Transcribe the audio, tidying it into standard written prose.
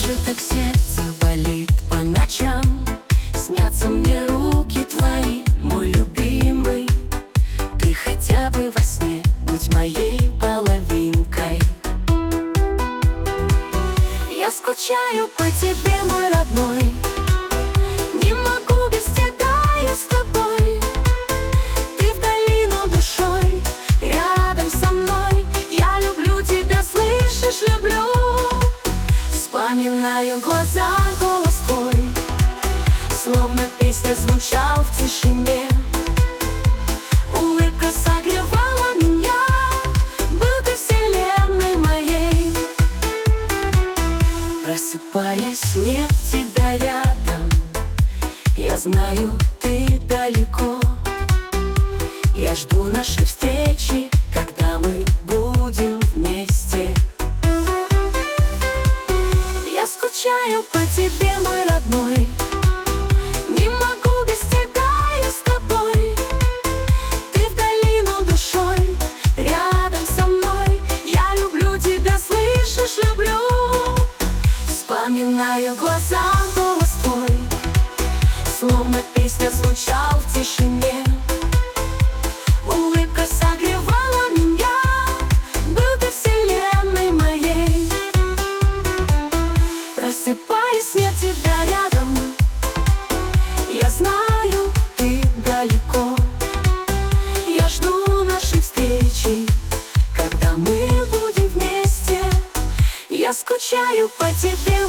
же так сердце болит по ночам? Снятся мне руки твои, мой любимый. Ты хотя бы во сне будь моей половинкой. Я скучаю по тебе, мой родной. Не могу без тебя я с тобой. Ты вдали, но душой рядом со мной. Я люблю тебя, слышишь, люблю. Вспоминаю глаза, голос твой, словно песня звучал в тишине. Улыбка согревала меня, был ты вселенной моей. Просыпаясь, нет тебя рядом, я знаю, ты далеко. Я жду нашей встречи, когда мы будем вместе. Я скучаю по тебе, мой родной. Не могу без тебя я с тобой. Ты вдали, но душой рядом со мной. Я люблю тебя, слышишь, люблю. Вспоминаю глаза, голос твой, словно песня звучал в тишине. Улыбка согревала меня, был ты вселенной моей. Просыпаясь, нет тебя рядом, я знаю, ты далеко. Я жду нашей встречи, когда мы будем вместе. Я скучаю по тебе,